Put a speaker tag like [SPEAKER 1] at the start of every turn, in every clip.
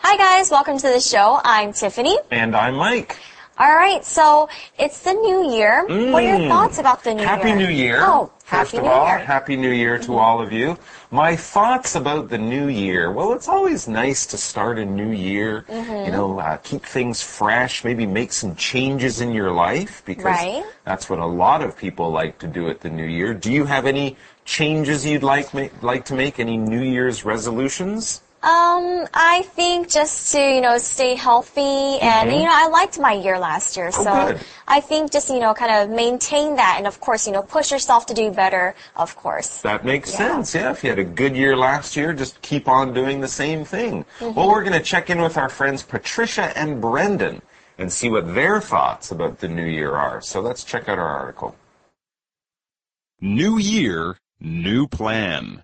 [SPEAKER 1] Hi guys, welcome to the show. I'm Tiffany.
[SPEAKER 2] And I'm Mike.
[SPEAKER 1] All right, so it's the new year. What are your thoughts about the new year?
[SPEAKER 2] Happy New Year.
[SPEAKER 1] Oh,
[SPEAKER 2] First
[SPEAKER 1] Happy
[SPEAKER 2] of
[SPEAKER 1] New
[SPEAKER 2] all,
[SPEAKER 1] Year.
[SPEAKER 2] Happy New Year to all of you. My thoughts about the new year. Well, it's always nice to start a new year, keep things fresh, maybe make some changes in your life, because that's what a lot of people like to do at the new year. Do you have any changes you'd like to make? Any New Year's resolutions?
[SPEAKER 1] I think just to, stay healthy and, I liked my year last year. So
[SPEAKER 2] good.
[SPEAKER 1] I think just, kind of maintain that and, of course, push yourself to do better, of course.
[SPEAKER 2] That makes sense, yeah. If you had a good year last year, just keep on doing the same thing. Well, we're going to check in with our friends Patricia and Brendan and see what their thoughts about the new year are. So let's check out our article.
[SPEAKER 3] New year, new plan.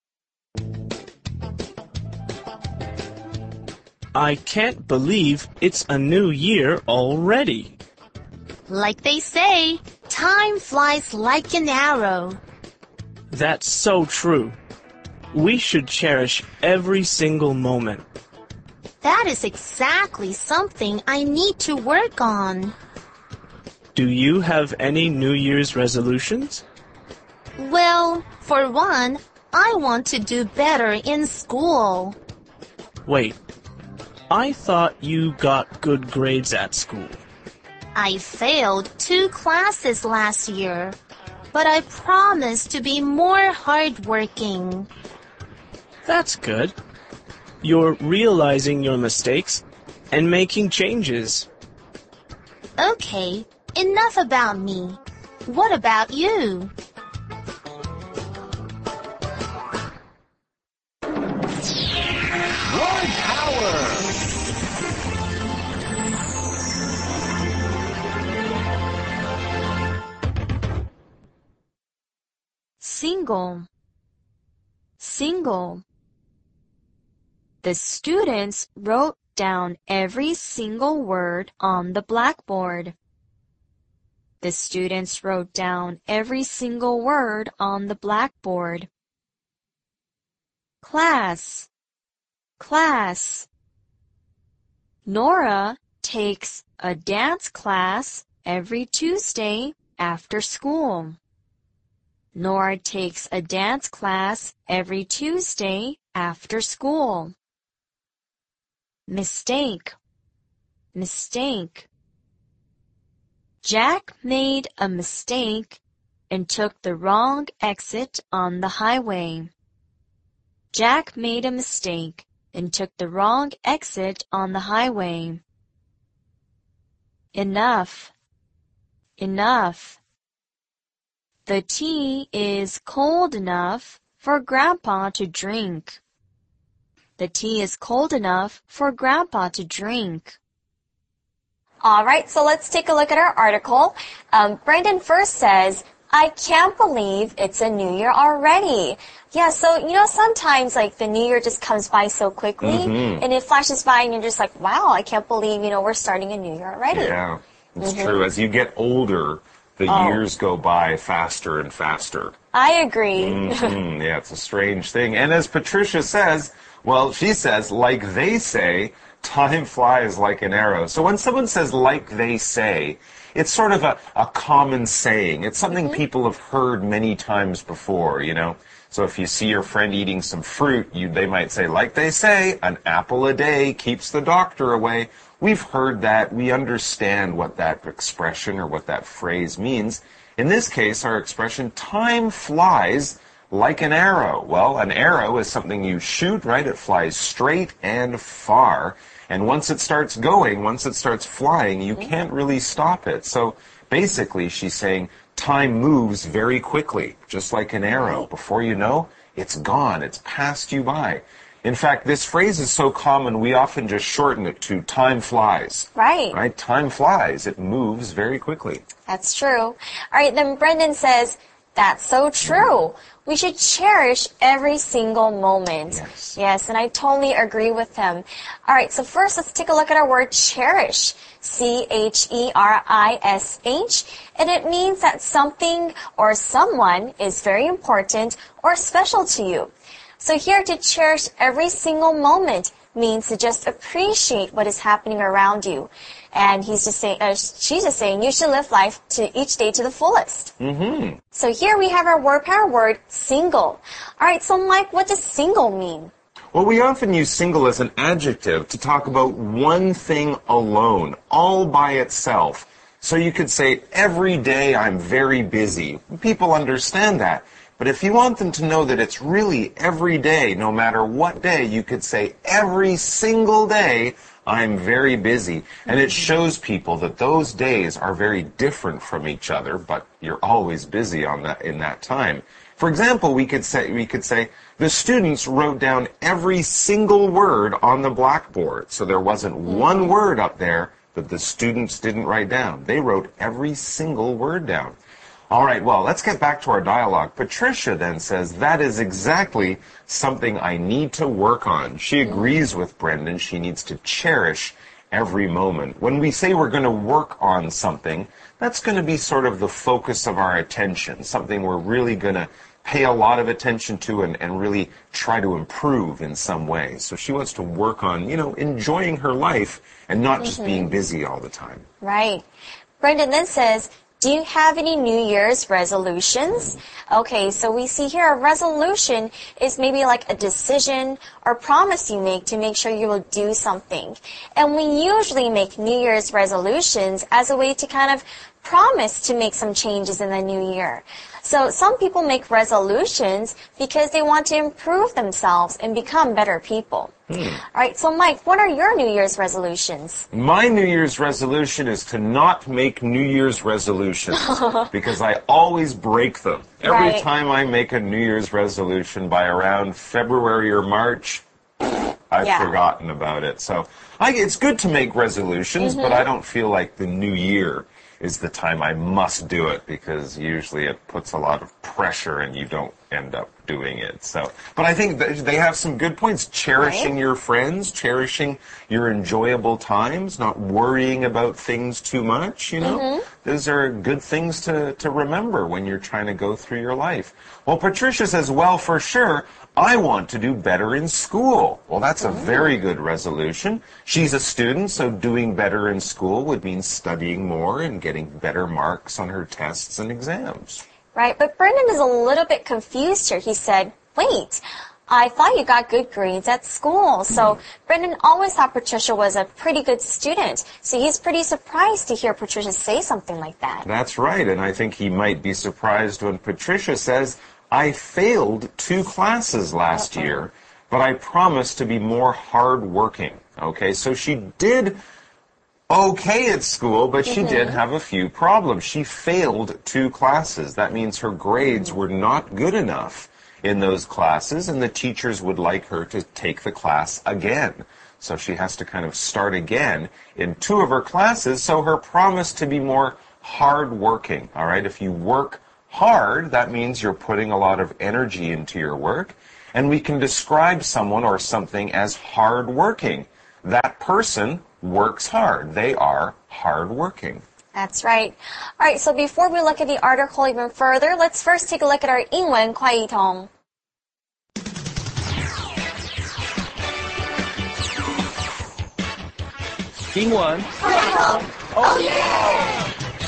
[SPEAKER 4] I can't believe it's a new year already.
[SPEAKER 5] Like they say, time flies like an arrow.
[SPEAKER 4] That's so true. We should cherish every single moment.
[SPEAKER 5] That is exactly something I need to work on.
[SPEAKER 4] Do you have any New Year's resolutions?
[SPEAKER 5] Well, for one, I want to do better in school.
[SPEAKER 4] Wait, I thought you got good grades at school.
[SPEAKER 5] I failed 2 classes last year, but I promised to be more hardworking.
[SPEAKER 4] That's good. You're realizing your mistakes and making changes.
[SPEAKER 5] Okay, enough about me. What about you?
[SPEAKER 6] Single. The students wrote down every single word on the blackboard. The students wrote down every single word on the blackboard. Class. Nora takes a dance class every Tuesday after school. Nora takes a dance class every Tuesday after school. Mistake. Jack made a mistake and took the wrong exit on the highway. Jack made a mistake and took the wrong exit on the highway. Enough. The tea is cold enough for Grandpa to drink. The tea is cold enough for Grandpa to drink.
[SPEAKER 1] All right, so let's take a look at our article. Brendan first says, I can't believe it's a new year already. Yeah, so, sometimes, the new year just comes by so quickly, and it flashes by, and you're just like, wow, I can't believe, we're starting a new year already.
[SPEAKER 2] Yeah, it's true. As you get older, the years go by faster and faster.
[SPEAKER 1] I agree.
[SPEAKER 2] Yeah, it's a strange thing. And as Patricia says, she says, like they say, time flies like an arrow. So when someone says like they say, it's sort of a common saying. It's something people have heard many times before, So if you see your friend eating some fruit, they might say, like they say, an apple a day keeps the doctor away. We've heard that. We understand what that expression or what that phrase means. In this case, our expression, time flies like an arrow. Well, an arrow is something you shoot, right? It flies straight and far. And once it starts going, once it starts flying, you can't really stop it. So basically, she's saying time moves very quickly, just like an arrow. Before you know, it's gone. It's passed you by. In fact, this phrase is so common, we often just shorten it to time flies.
[SPEAKER 1] Right.
[SPEAKER 2] Time flies. It moves very quickly.
[SPEAKER 1] That's true. All right, then Brendan says, that's so true. We should cherish every single moment. Yes, and I totally agree with him. All right, so first let's take a look at our word cherish. C-H-E-R-I-S-H. And it means that something or someone is very important or special to you. So here, to cherish every single moment means to just appreciate what is happening around you. And she's just saying you should live life to each day to the fullest.
[SPEAKER 2] Mm-hmm.
[SPEAKER 1] So here we have our word power word, single. All right, so Mike, what does single mean?
[SPEAKER 2] Well, we often use single as an adjective to talk about one thing alone, all by itself. So you could say, every day I'm very busy. People understand that. But if you want them to know that it's really every day, no matter what day, you could say, every single day I'm very busy. And it shows people that those days are very different from each other, but you're always busy in that time. For example, we could say the students wrote down every single word on the blackboard. So there wasn't one word up there that the students didn't write down. They wrote every single word down. All right, well, let's get back to our dialogue. Patricia then says, that is exactly something I need to work on. She agrees with Brendan. She needs to cherish every moment. When we say we're going to work on something, that's going to be sort of the focus of our attention, something we're really going to pay a lot of attention to and really try to improve in some way. So she wants to work on, enjoying her life and not just being busy all the time.
[SPEAKER 1] Right. Brendan then says, do you have any New Year's resolutions? Okay, so we see here a resolution is maybe like a decision or promise you make to make sure you will do something. And we usually make New Year's resolutions as a way to kind of promise to make some changes in the new year. So some people make resolutions because they want to improve themselves and become better people. All right, so Mike, what are your New Year's resolutions?
[SPEAKER 2] My New Year's resolution is to not make New Year's resolutions because I always break them. Every time I make a New Year's resolution by around February or March, I've forgotten about it. So it's good to make resolutions, but I don't feel like the new year is the time I must do it because usually it puts a lot of pressure and you don't end up doing it. So, but I think they have some good points. Cherishing your friends, cherishing your enjoyable times, not worrying about things too much, Those are good things to remember when you're trying to go through your life. Well, Patricia says, well, for sure, I want to do better in school. Well, that's a very good resolution. She's a student, so doing better in school would mean studying more and getting better marks on her tests and exams.
[SPEAKER 1] Right, but Brendan is a little bit confused here. He said, wait, I thought you got good grades at school. So Brendan always thought Patricia was a pretty good student. So he's pretty surprised to hear Patricia say something like that.
[SPEAKER 2] That's right, and I think he might be surprised when Patricia says, I failed 2 classes last year, but I promised to be more hardworking. Okay, so she did okay at school, but she did have a few problems. She failed 2 classes. That means her grades were not good enough in those classes, and the teachers would like her to take the class again. So she has to kind of start again in 2 of her classes, so her promise to be more hardworking. All right, if you work hard, that means you're putting a lot of energy into your work, and we can describe someone or something as hardworking. That person works hard. They are hardworking.
[SPEAKER 1] That's right. All right, so before we look at the article even further, let's first take a look at our 英文快译通.
[SPEAKER 4] England.
[SPEAKER 1] Oh yeah!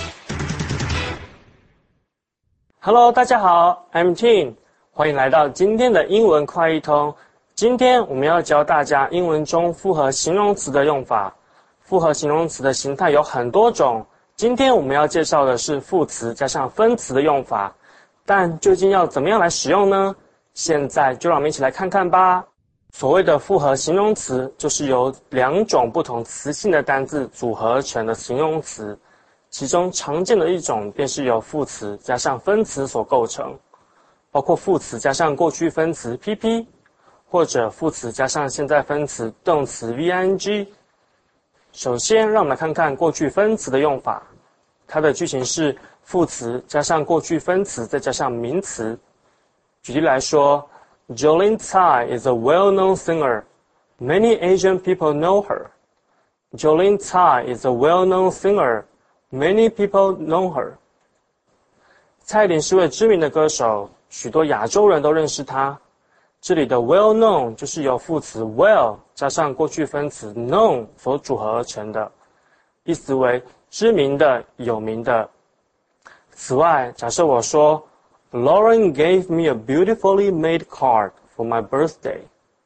[SPEAKER 7] Hello， 大家好 ，I'm Tim， 欢迎来到今天的英文快译通。今天我们要教大家英文中复合形容词的用法。复合形容词的形态有很多种，今天我们要介绍的是副词加上分词的用法。但究竟要怎么样来使用呢？现在就让我们一起来看看吧。所谓的复合形容词，就是由2种不同词性的单字组合成的形容词。其中常见的一种便是由副词加上分词所构成，包括副词加上过去分词 PP， 或者副词加上现在分词动词 VING。首先，让我们来看看过去分词的用法。它的句型是副词加上过去分词再加上名词。举例来说 ，Jolene Tsai is a well-known singer. Many Asian people know her. Jolene Tsai is a well-known singer.Many people know her. 蔡依林是位知名的歌手，许多亚洲人都认识她。 这里的 well known 就是由副词 well 加上过去分词 known 所组合而成的，意思为知名的、有名的。此外，假设我说 Lauren gave me a beautifully made card for my birthday.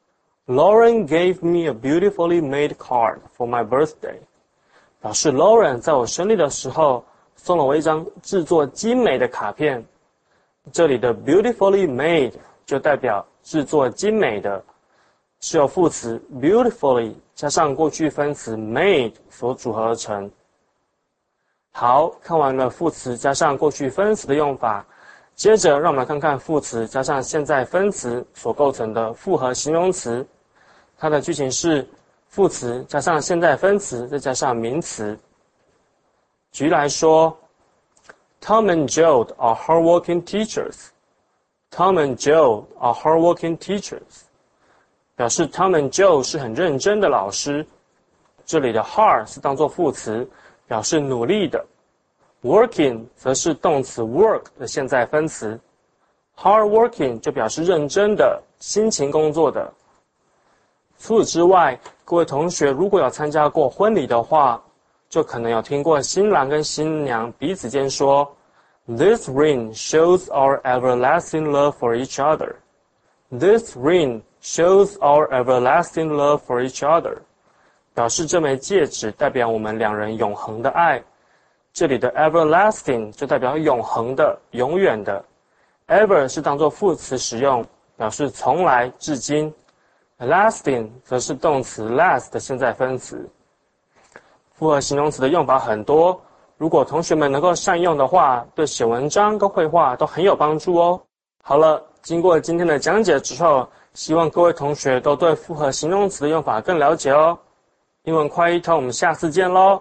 [SPEAKER 7] Lauren gave me a beautifully made card for my birthday. 表示 Lauren 在我生日的时候送了我一张制作精美的卡片。这里的 beautifully made 就代表制作精美的，是由副词 beautifully 加上过去分词 made 所组合而成。好，看完了副词加上过去分词的用法，接着让我们来看看副词加上现在分词所构成的复合形容词。它的句型是副词加上现在分词再加上名词。举例来说 Tom and Joe are hardworking teachers. Tom and Joe are hardworking teachers. 表示 Tom and Joe 是很认真的老师。这里的 hard 是当作副词，表示努力的。Working 则是动词 work 的现在分词。Hard working 就表示认真的、辛勤工作的。除此之外，各位同学如果有参加过婚礼的话，就可能有听过新郎跟新娘彼此间说 This ring shows our everlasting love for each other. This ring shows our everlasting love for each other. 表示这枚戒指代表我们两人永恒的爱。这里的 everlasting 就代表永恒的、永远的。ever 是当作副词使用，表示从来、至今。lasting 则是动词 last 的现在分词。复合形容词的用法很多，如果同学们能够善用的话，对写文章跟绘画都很有帮助哦。好了，经过今天的讲解之后，希望各位同学都对复合形容词的用法更了解哦。英文快一通，我们下次见喽。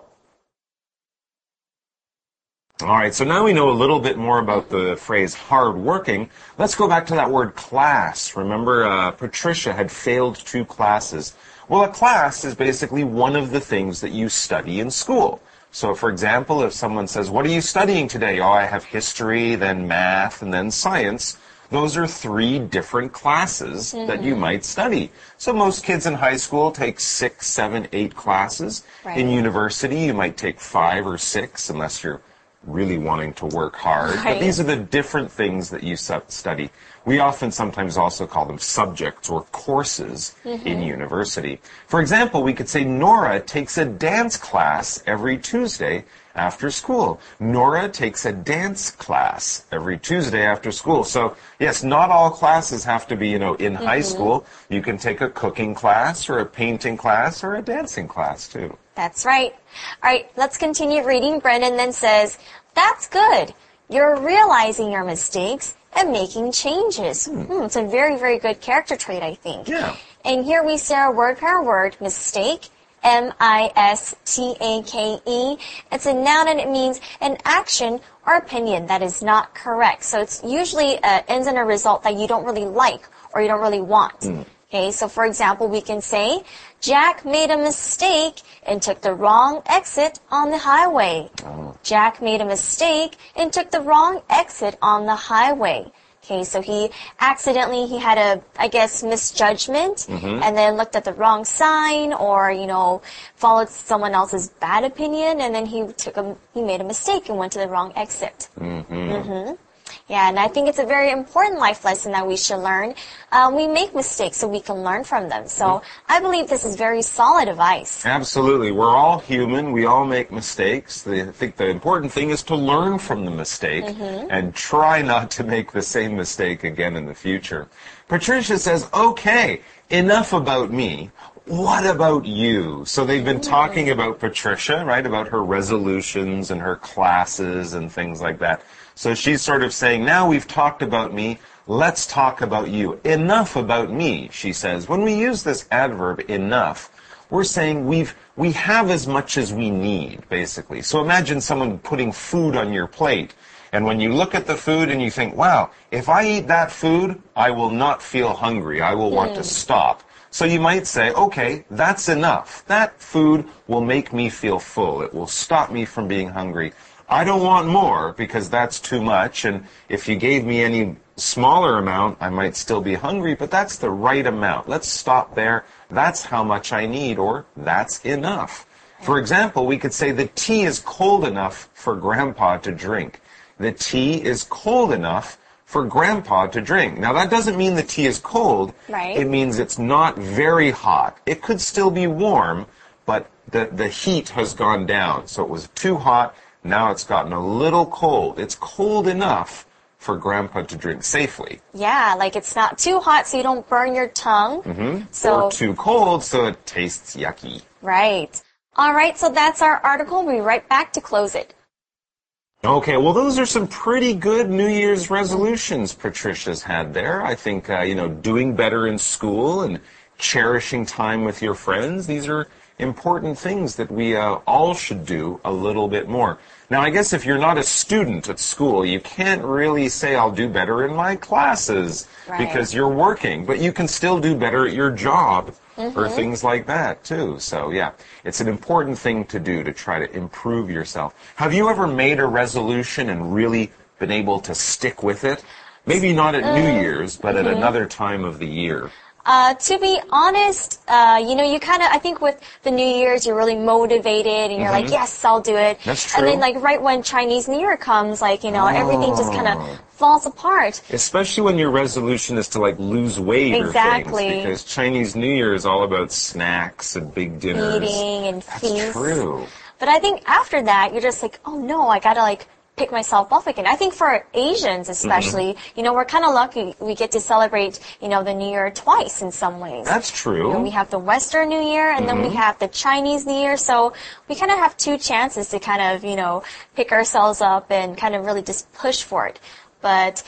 [SPEAKER 2] All right, so now we know a little bit more about the phrase hardworking. Let's go back to that word class. Remember, Patricia had failed 2 classes. Well, a class is basically one of the things that you study in school. So, for example, if someone says, what are you studying today? Oh, I have history, then math, and then science. Those are 3 different classes that you might study. So most kids in high school take 6, 7, 8 classes.
[SPEAKER 1] Right.
[SPEAKER 2] In university, you might take 5 or 6, unless you're really wanting to work hard.
[SPEAKER 1] Right.
[SPEAKER 2] But these are the different things that you study. We often sometimes also call them subjects or courses in university. For example, we could say Nora takes a dance class every Tuesday after school. Nora takes a dance class every Tuesday after school. So, yes, not all classes have to be, in high school. You can take a cooking class or a painting class or a dancing class, too.
[SPEAKER 1] That's right. All right, let's continue reading. Brendan then says, that's good. You're realizing your mistakes and making changes. It's a very, very good character trait, I think.
[SPEAKER 2] Yeah.
[SPEAKER 1] And here we see our word per word, mistake, M-I-S-T-A-K-E. It's a noun and it means an action or opinion that is not correct. So it's usually ends in a result that you don't really like or you don't really want. Okay, so for example, we can say, Jack made a mistake and took the wrong exit on the highway. Jack made a mistake and took the wrong exit on the highway. Okay, so he had a, misjudgment and then looked at the wrong sign or, followed someone else's bad opinion and then he made a mistake and went to the wrong exit. Yeah, and I think it's a very important life lesson that we should learn. We make mistakes so we can learn from them. So I believe this is very solid advice.
[SPEAKER 2] Absolutely. We're all human. We all make mistakes. I think the important thing is to learn from the mistake and try not to make the same mistake again in the future. Patricia says, okay, enough about me. What about you? So they've been talking about Patricia, right, about her resolutions and her classes and things like that. So she's sort of saying, now we've talked about me, let's talk about you. Enough about me, she says. When we use this adverb, enough, we're saying we have as much as we need, basically. So imagine someone putting food on your plate. And when you look at the food and you think, wow, if I eat that food, I will not feel hungry. I will want to stop. So you might say, okay, that's enough. That food will make me feel full. It will stop me from being hungry. I don't want more because that's too much. And if you gave me any smaller amount, I might still be hungry, but that's the right amount. Let's stop there. That's how much I need, or that's enough. For example, we could say the tea is cold enough for Grandpa to drink. The tea is cold enough for Grandpa to drink. Now, that doesn't mean the tea is cold.
[SPEAKER 1] Right.
[SPEAKER 2] It means it's not very hot. It could still be warm, but the heat has gone down. So it was too hot. Now it's gotten a little cold. It's cold enough for Grandpa to drink safely.
[SPEAKER 1] Yeah, like it's not too hot so you don't burn your tongue. So,
[SPEAKER 2] or too cold so it tastes yucky.
[SPEAKER 1] right. All right, so that's our article. We'll be right back to close it.
[SPEAKER 2] Okay, well, those are some pretty good New Year's resolutions Patricia's had there. I think, doing better in school and cherishing time with your friends, these are important things that we all should do a little bit more. Now, I guess if you're not a student at school, you can't really say, I'll do better in my classes because you're working, but you can still do better at your job or things like that, too. So, yeah, it's an important thing to do to try to improve yourself. Have you ever made a resolution and really been able to stick with it? Maybe not at New Year's, but at another time of the year.
[SPEAKER 1] To be honest, you kind of, I think with the New Year's, you're really motivated and you're like, yes, I'll do it.
[SPEAKER 2] That's true.
[SPEAKER 1] And then like right when Chinese New Year comes, everything just kind of falls apart.
[SPEAKER 2] Especially when your resolution is to like lose weight
[SPEAKER 1] Exactly.
[SPEAKER 2] or things, because Chinese New Year is all about snacks and big dinners.
[SPEAKER 1] Eating and
[SPEAKER 2] That's
[SPEAKER 1] feasts.
[SPEAKER 2] true.
[SPEAKER 1] But I think after that, you're just like, oh no, I gotta like pick myself up again. I think for Asians especially, we're kind of lucky we get to celebrate, the New Year twice in some ways.
[SPEAKER 2] That's true.
[SPEAKER 1] We have the Western New Year and then we have the Chinese New Year. So we kind of have two chances to kind of, pick ourselves up and kind of really just push for it. But,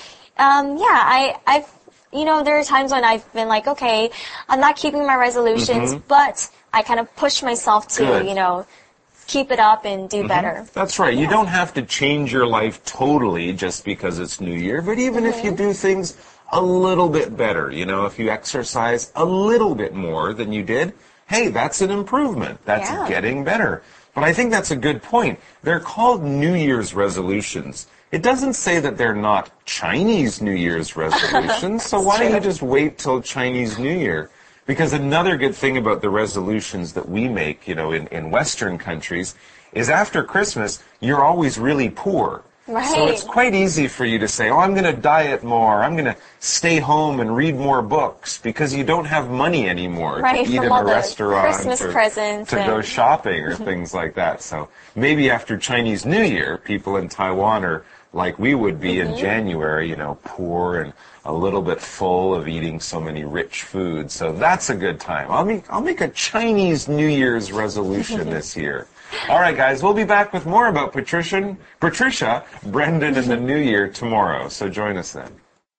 [SPEAKER 1] I've there are times when I've been like, okay, I'm not keeping my resolutions, but I kind of push myself to,
[SPEAKER 2] Good.
[SPEAKER 1] Keep it up and do better.
[SPEAKER 2] That's right. You don't have to change your life totally just because it's New Year, but even if you do things a little bit better, if you exercise a little bit more than you did, hey, that's an improvement. That's getting better. But I think that's a good point. They're called New Year's resolutions. It doesn't say that they're not Chinese New Year's resolutions, so why don't you just wait till Chinese New Year? Because another good thing about the resolutions that we make, in Western countries, is after Christmas, you're always really poor.
[SPEAKER 1] Right.
[SPEAKER 2] So it's quite easy for you to say, I'm going to diet more, I'm going to stay home and read more books, because you don't have money anymore to eat in a restaurant
[SPEAKER 1] Christmas
[SPEAKER 2] or
[SPEAKER 1] presents
[SPEAKER 2] to go shopping or things like that. So maybe after Chinese New Year, people in Taiwan are like we would be in January, poor and a little bit full of eating so many rich foods. So that's a good time. I'll make a Chinese New Year's resolution this year. All right, guys, we'll be back with more about Patricia, Brendan, and the New Year tomorrow. So join us then.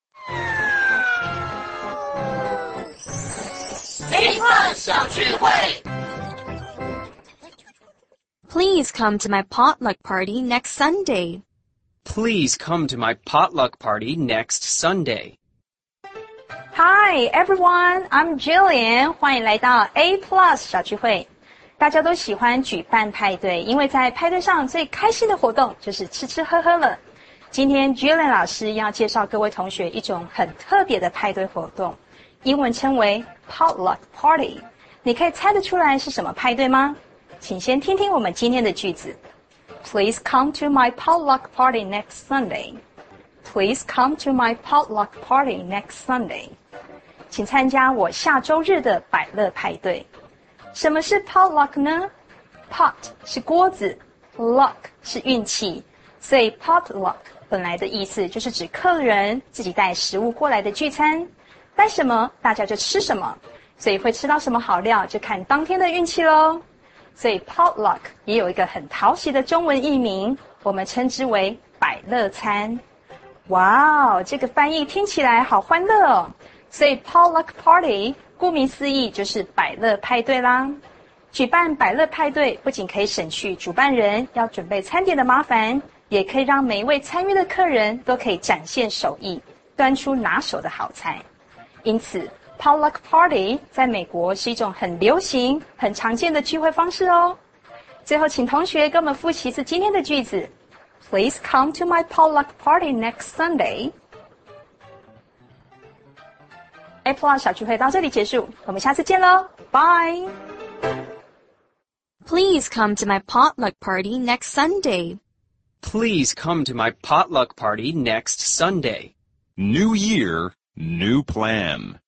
[SPEAKER 6] Please come to my potluck party next Sunday.
[SPEAKER 8] Please come to my potluck party next Sunday.
[SPEAKER 9] Hi everyone, I'm Jillian. 欢迎来到 A Plus 小聚会。大家都喜欢举办派对，因为在派对上最开心的活动就是吃吃喝喝了。今天 Jillian 老师要介绍各位同学一种很特别的派对活动，英文称为 Potluck Party。你可以猜得出来是什么派对吗？请先听听我们今天的句子。Please come to my potluck party next Sunday. Please come to my potluck party next Sunday. 请参加我下周日的百乐派对。什么是 potluck 呢？ Pot 是锅子， luck 是运气，所以 potluck 本来的意思就是指客人自己带食物过来的聚餐，带什么大家就吃什么，所以会吃到什么好料就看当天的运气咯。所以 potluck 也有一个很讨喜的中文译名，我们称之为百乐餐。哇哦，这个翻译听起来好欢乐哦。所以 potluck party 顾名思义就是百乐派对啦。举办百乐派对不仅可以省去主办人要准备餐点的麻烦，也可以让每一位参与的客人都可以展现手艺，端出拿手的好菜。因此potluck party 在美国是一种很流行、很常见的聚会方式哦。最后，请同学跟我们复习一次今天的句子。Please come to my potluck party next Sunday. A Plus 小聚会到这里结束，我们下次见喽，拜。
[SPEAKER 6] Please come to my potluck party next Sunday.
[SPEAKER 8] Please come to my potluck party next Sunday.
[SPEAKER 3] New year, new plan.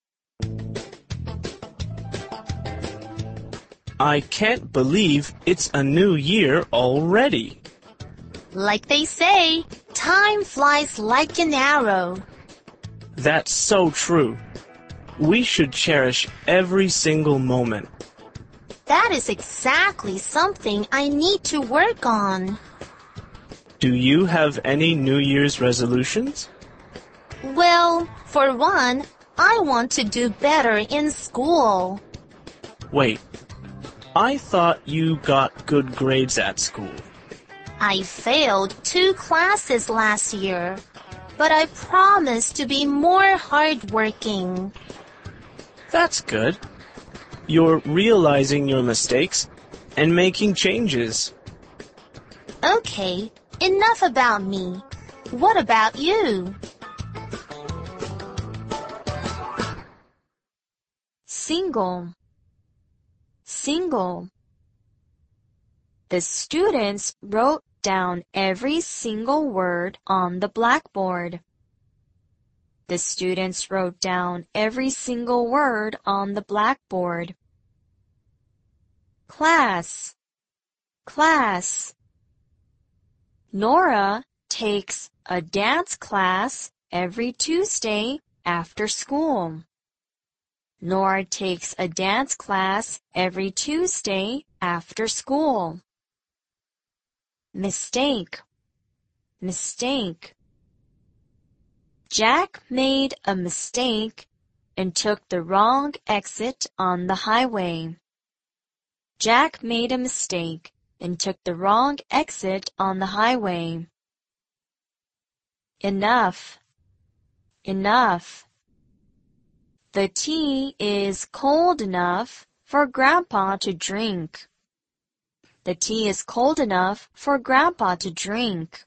[SPEAKER 4] I can't believe it's a new year already.
[SPEAKER 5] Like they say, time flies like an arrow.
[SPEAKER 4] That's so true. We should cherish every single moment.
[SPEAKER 5] That is exactly something I need to work on.
[SPEAKER 4] Do you have any New Year's resolutions?
[SPEAKER 5] Well, for one, I want to do better in school.
[SPEAKER 4] Wait, I thought you got good grades at school.
[SPEAKER 5] I failed 2 classes last year, but I promise to be more hardworking.
[SPEAKER 4] That's good. You're realizing your mistakes and making changes.
[SPEAKER 5] Okay, enough about me. What about you?
[SPEAKER 6] Single. Single. The students wrote down every single word on the blackboard. The students wrote down every single word on the blackboard. Class. Class. Nora takes a dance class every Tuesday after school. Nora takes a dance class every Tuesday after school. Mistake. Mistake. Jack made a mistake and took the wrong exit on the highway. Jack made a mistake and took the wrong exit on the highway. Enough. Enough. The tea is cold enough for Grandpa to drink. The tea is cold enough for Grandpa to drink.